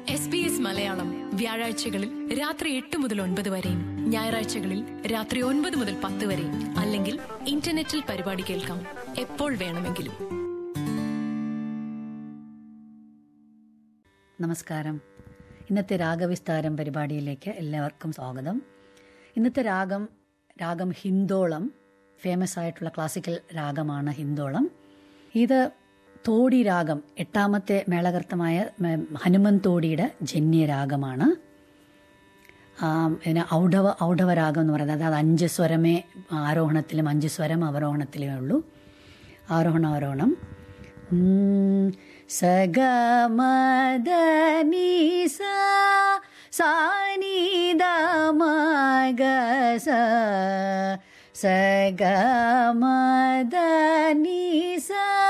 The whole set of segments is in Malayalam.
SBS മലയാളം വ്യാഴാഴ്ചകളിൽ രാത്രി 8 മുതൽ 9 വരെയും ഞായറാഴ്ചകളിൽ രാത്രി 9 മുതൽ 10 വരെയും അല്ലെങ്കിൽ ഇന്റർനെറ്റിൽ പരിപാടി കേൾക്കാം എപ്പോൾ വേണമെങ്കിലും. നമസ്കാരം. ഇന്നത്തെ രാഗവിസ്താരം പരിപാടിയിലേക്ക് എല്ലാവർക്കും സ്വാഗതം. ഇന്നത്തെ രാഗം ഹിന്ദോളം. ഫേമസ് ആയിട്ടുള്ള ക്ലാസിക്കൽ രാഗമാണ് ഹിന്ദോളം. ഇത് തോടി രാഗം, 8ാമത്തെ മേളകർത്തമായ ഹനുമൻ തോടിയുടെ ജന്യരാഗമാണ്. ഇതിന് ഔഡവ രാഗം എന്ന് പറയുന്നത്, അതായത് 5 സ്വരമേ ആരോഹണത്തിലും 5 സ്വരം അവരോഹണത്തിലേ ഉള്ളൂ. ആരോഹണം സഗമദനിസ സാനിദമഗസ സഗമദനിസ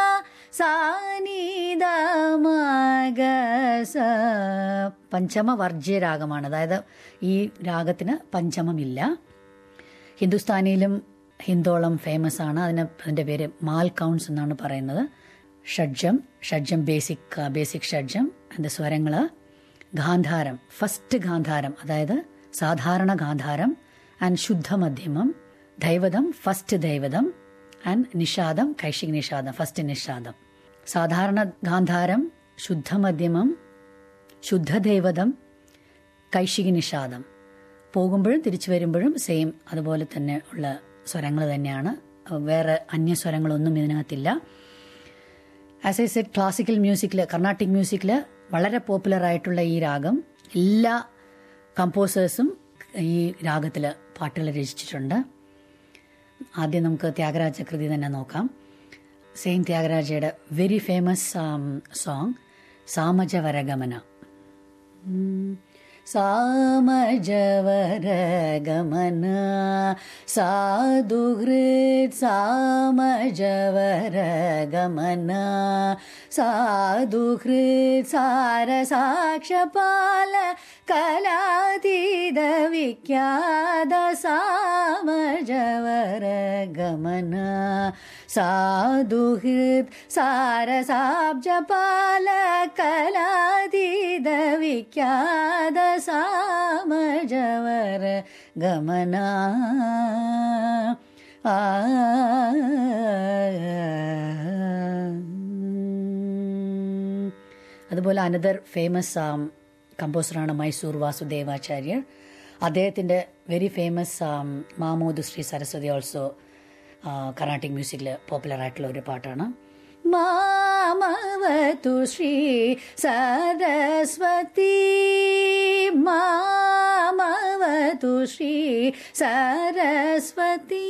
സാനിദമഗസ. പഞ്ചമ വർജ്യ രാഗമാണ്, അതായത് ഈ രാഗത്തിന് പഞ്ചമമില്ല. ഹിന്ദുസ്ഥാനിയിലും ഹിന്ദോളം ഫേമസ് ആണ്. അതിൻ്റെ പേര് മാൽ കൗണ്ട്സ് എന്നാണ് പറയുന്നത്. ഷഡ്ജം ബേസിക് ഷഡ്ജം. അതിൻ്റെ സ്വരങ്ങൾ ഗാന്ധാരം, ഫസ്റ്റ് ഗാന്ധാരം, അതായത് സാധാരണ ഗാന്ധാരം, ആൻഡ് ശുദ്ധ മധ്യമം, ദൈവതം, ഫസ്റ്റ് ദൈവതം, ആൻഡ് നിഷാദം, കൈശിക് നിഷാദം, ഫസ്റ്റ് നിഷാദം. സാധാരണ ഗാന്ധാരം, ശുദ്ധ മധ്യമം, ശുദ്ധ ദൈവതം, കൈശിക് നിഷാദം. പോകുമ്പോഴും തിരിച്ചു വരുമ്പോഴും സെയിം അതുപോലെ തന്നെ ഉള്ള സ്വരങ്ങൾ തന്നെയാണ്. വേറെ അന്യസ്വരങ്ങളൊന്നും ഇതിനകത്തില്ല. ആസ് ഐ സെഡ്, ക്ലാസിക്കൽ മ്യൂസിക്കിൽ, കർണാട്ടിക് മ്യൂസിക്കിൽ വളരെ പോപ്പുലർ ആയിട്ടുള്ള ഈ രാഗം, എല്ലാ കമ്പോസേഴ്സും ഈ രാഗത്തിൽ പാട്ടുകൾ രചിച്ചിട്ടുണ്ട്. ആദ്യം നമുക്ക് ത്യാഗരാജ കൃതി തന്നെ നോക്കാം. സെയിം ത്യാഗരാജയുടെ വെരി ഫേമസ് സോങ് സാമജവരഗമന. സാമജവരഗമന സാധുഹൃത് സാമജവരഗമന സാധുഹൃത് സാരസാക്ഷപാല കലാതീത വിഖ്യാത സാമജവരഗമന സാധുഹൃത് സാരസാബ്ജപാല കലാതീത വിഖ്യാത സാമജവരഗമന. അതുപോലെ അനദർ ഫേമസ് കമ്പോസറാണ് മൈസൂർ വാസുദേവാചാര്യർ. അദ്ദേഹത്തിൻ്റെ വെരി ഫേമസ് മാമോദ് ശ്രീ സരസ്വതി ഓൾസോ കർണാട്ടിക് മ്യൂസിക്കിൽ പോപ്പുലർ ആയിട്ടുള്ള ഒരു പാട്ടാണ്. മാമവതു ശ്രീ സരസ്വതി, മാമവതു ശ്രീ സരസ്വതി,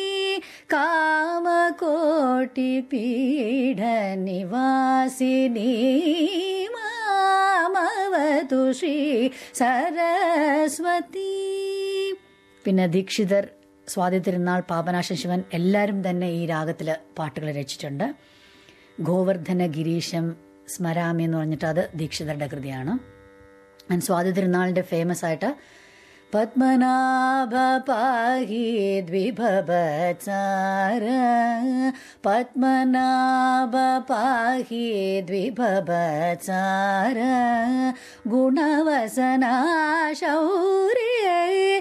കാമകോട്ടി പീഠ നിവാസിനി, മാമവതു ശ്രീ സരസ്വതി. പിന്നെ ദീക്ഷിതർ, സ്വാതി തിരുനാൾ, പാപനാശൻ ശിവൻ, എല്ലാവരും തന്നെ ഈ രാഗത്തിൽ പാട്ടുകൾ രചിച്ചിട്ടുണ്ട്. ഗോവർദ്ധന ഗിരീശം സ്മരാമി എന്ന് പറഞ്ഞിട്ട് അത് ദീക്ഷിതരുടെ കൃതിയാണ്. ആൻഡ് സ്വാതി തിരുനാളിൻ്റെ ഫേമസ് ആയിട്ട് പത്മനാഭ പാഹി ദ്വിഭവത്സാര, പത്മനാഭ പാഹി ദ്വിഭവത്സാര, ഗുണവസനാ ശൗര്യേ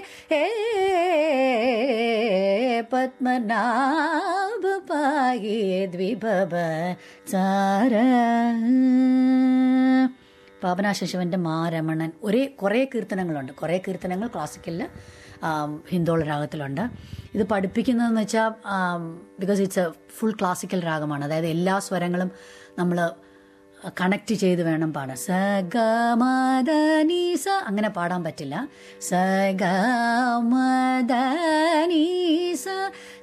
പത്മനാഭ പാഹി ദ്വിഭവത്സാര. പാപനാശ ശിവന്റെ മാരമണൻ, കുറേ കീർത്തനങ്ങളുണ്ട്. കുറേ കീർത്തനങ്ങൾ ക്ലാസിക്കലിൽ ഹിന്ദോള രാഗത്തിലുണ്ട്. ഇത് പഠിപ്പിക്കുന്നതെന്ന് വെച്ചാൽ because it's a full classical രാഗമാണ്. അതായത് എല്ലാ സ്വരങ്ങളും നമ്മൾ കണക്ട് ചെയ്ത് വേണം പാടാൻ. സഗമദനീസ അങ്ങനെ പാടാൻ പറ്റില്ല. സഗമദനീസ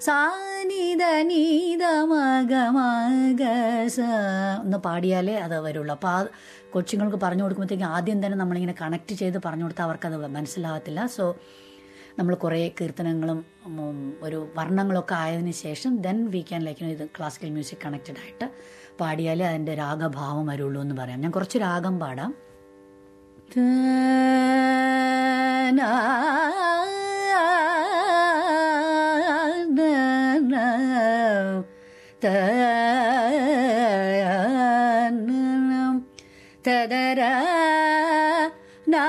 സാനിദനീദമഗമഗസ ഒന്ന് പാടിയാലേ അത് വരുള്ളൂ. അപ്പോൾ ആ കൊച്ചുങ്ങൾക്ക് പറഞ്ഞു കൊടുക്കുമ്പോഴത്തേക്കും ആദ്യം തന്നെ നമ്മളിങ്ങനെ കണക്ട് ചെയ്ത് പറഞ്ഞു കൊടുത്താൽ അവർക്കത് മനസ്സിലാകത്തില്ല. സോ നമ്മൾ കുറേ കീർത്തനങ്ങളും ഒരു വർണ്ണങ്ങളൊക്കെ ആയതിനു ശേഷം ദെൻ വി ക്യാൻ ഇത് ക്ലാസിക്കൽ മ്യൂസിക് കണക്റ്റഡ് ആയിട്ട് പാടിയാലേ അതിൻ്റെ രാഗഭാവം വരുള്ളൂ എന്ന് പറയാം. ഞാൻ കുറച്ച് രാഗം പാടാം. തദരാ na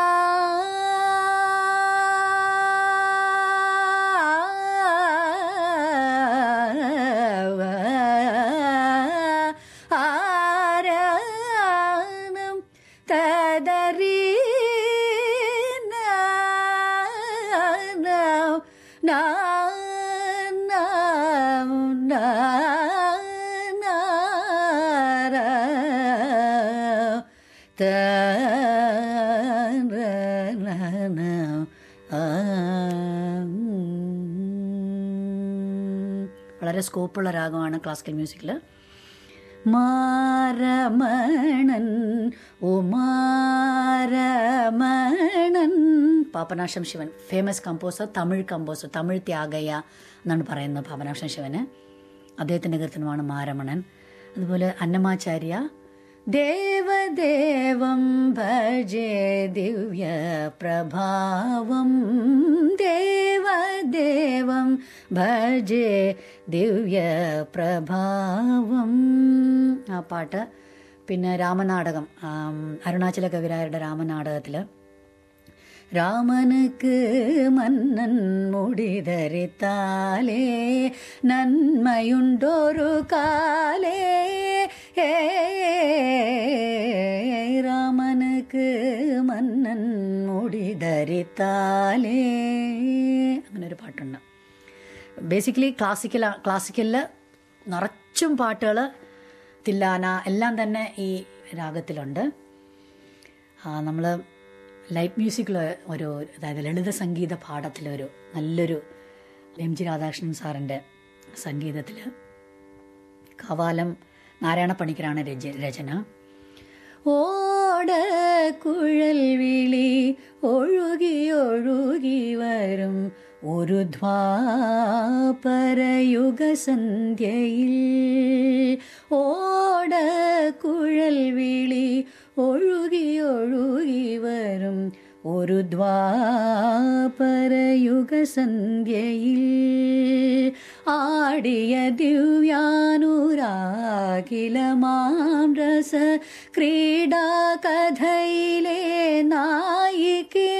വളരെ സ്കോപ്പുള്ള രാഗമാണ് ക്ലാസിക്കൽ മ്യൂസിക്കിൽ. മാരമണൻ ഓ മാരമണൻ, പാപനാശം ശിവൻ, ഫേമസ് കമ്പോസർ, തമിഴ് ത്യാഗയ്യ എന്നാണ് പറയുന്നത് പാപനാശം ശിവന്. അദ്ദേഹത്തിൻ്റെ കീർത്തനമാണ് മാരമണൻ. അതുപോലെ അന്നമാചാര്യ, ദേവദേവം ഭജേ ദിവ്യ പ്രഭാവം, ദേവദേവം ഭജേ ദിവ്യ പ്രഭാവം, ആ പാട്ട്. പിന്നെ രാമനാടകം, അരുണാചല കവിരായരുടെ രാമനാടകത്തിൽ രാമനുക്ക് മന്നൻ മുടിധരിത്താലേ നന്മയുണ്ടൊരു കാലേ, രാമനുക്ക് മന്നൻ മുടിധരിത്താലേ, അങ്ങനെ ഒരു പാട്ടുണ്ട്. ബേസിക്കലി ക്ലാസിക്കലിൽ നിറച്ചും പാട്ടുകൾ, തില്ലാന എല്ലാം തന്നെ ഈ രാഗത്തിലുണ്ട്. നമ്മൾ ലൈറ്റ് മ്യൂസിക്കിൽ ഒരു, അതായത് ലളിത സംഗീത പാഠത്തിലൊരു നല്ലൊരു എം ജി രാധാകൃഷ്ണൻ സാറിൻ്റെ സംഗീതത്തിൽ കവാലം നാരായണ പണിക്കരാണ് രചന. ഓട കുഴൽ വിളി ഒഴുകി ഒഴുകി വരും ഒരു ദ്വാപരയുഗ സന്ധ്യയിൽ, ഓട കുഴൽ വിളി ഒഴുകി ഒഴുകി വരും ഒരു ദ്വാപരയുഗ സന്ധ്യയിൽ, ആടിയ ദിവ്യാനുരാഗിലമാം രസ ക്രീഡാ കഥയിലെ നായികേ,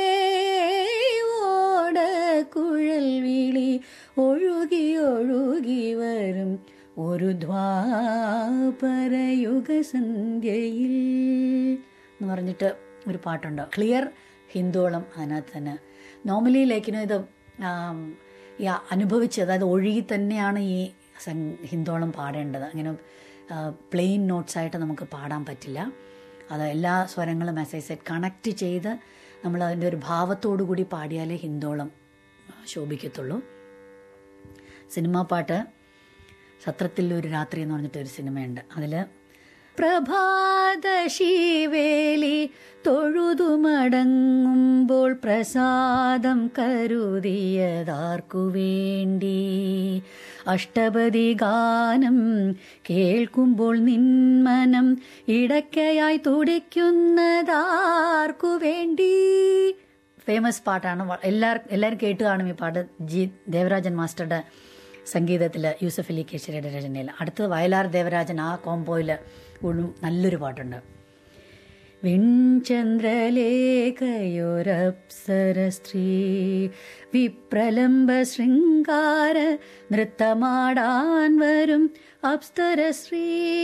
ഓട കുഴൽ വിളി ഒഴുകി ഒഴുകി വരും ഒരു ദ്വാപരയുഗ സന്ധ്യയിൽ എന്ന് പറഞ്ഞിട്ട് ഒരു പാട്ടുണ്ട്. ക്ലിയർ ഹിന്ദോളം അതിനകത്ത് തന്നെ. നോർമലി ലൈക്കിന് ഇത് ഈ അനുഭവിച്ച്, അതായത് ഒഴുകി തന്നെയാണ് ഈ ഹിന്ദോളം പാടേണ്ടത്. അങ്ങനെ പ്ലെയിൻ നോട്ട്സായിട്ട് നമുക്ക് പാടാൻ പറ്റില്ല. അത് എല്ലാ സ്വരങ്ങളും മെസ്സേജ് കണക്റ്റ് ചെയ്ത് നമ്മൾ അതിൻ്റെ ഒരു ഭാവത്തോടു കൂടി പാടിയാലേ ഹിന്ദോളം ശോഭിക്കത്തുള്ളൂ. സിനിമാ പാട്ട് സത്രത്തിൽ ഒരു രാത്രി എന്ന് പറഞ്ഞിട്ടൊരു സിനിമയുണ്ട്. അതിൽ പ്രഭാത ശീവേലി തൊഴുതുമടങ്ങുമ്പോൾ പ്രസാദം കരുതിയതാർക്കു വേണ്ടി, അഷ്ടപതി ഗാനം കേൾക്കുമ്പോൾ നിന്മനം ഇടയ്ക്കയായി തുടിക്കുന്നതാർക്കു വേണ്ടി. ഫേമസ് പാട്ടാണ്. എല്ലാവരും കേട്ട് കാണും ഈ പാട്ട്. ജി ദേവരാജൻ മാസ്റ്ററുടെ സംഗീതത്തിൽ, യൂസഫ് അലി കേശരിയുടെ രചനയിൽ. അടുത്തത് വയലാർ ദേവരാജൻ, ആ കോമ്പോയിൽ നല്ലൊരു പാട്ടുണ്ട്. വിൺചന്ദ്രലേഖയൊരപ്സര സ്ത്രീ വിപ്രലംബ ശൃംഗാര നൃത്തമാടാൻ വരും അപ്സരശ്രീ,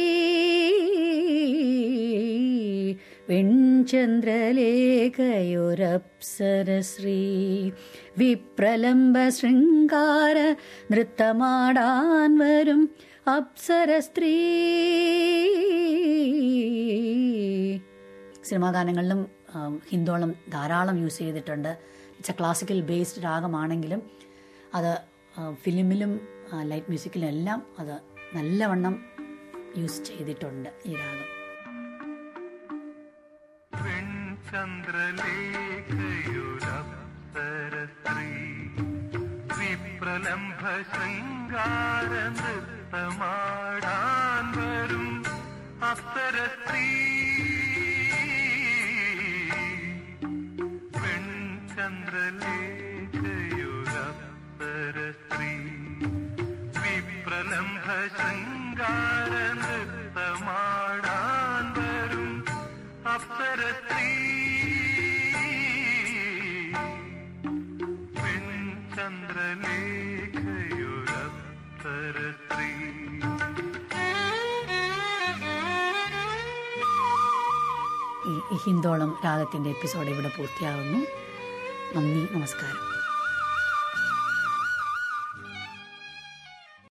വെൺചന്ദ്രലേഖയൊരപ്സരശ്രീ വിപ്രലംബ ശൃംഗാര നൃത്തമാടാൻ വരും അപ്സരസ്ത്രീ. സിനിമാ ഗാനങ്ങളിലും ഹിന്ദോളം ധാരാളം യൂസ് ചെയ്തിട്ടുണ്ട്. ഇറ്റ്സ് എ ക്ലാസിക്കൽ ബേസ്ഡ് രാഗമാണെങ്കിലും അത് ഫിലിമിലും ലൈറ്റ് മ്യൂസിക്കിലും എല്ലാം അത് നല്ലവണ്ണം യൂസ് ചെയ്തിട്ടുണ്ട് ഈ രാഗം. വിപ്രലംഭ ശൃംഗാര നൃത്തമാടാൻ വരും അപ്സരസ്ത്രീ, പെൺചന്ദ്രലേഖയൊരപ്സരസ്ത്രീ വിപ്രലംഭ ശൃംഗാര നൃത്തമാടാൻ വരും അപ്സരസ്ത്രീ. സ്ത്രീ പെൺചന്ദ്രലേഖയൊരപ്സര സ്ത്രീ. ഈ ഹിന്ദോളം രാഗത്തിൻ്റെ എപ്പിസോഡ് ഇവിടെ പൂർത്തിയാകുന്നു. നന്ദി, നമസ്കാരം.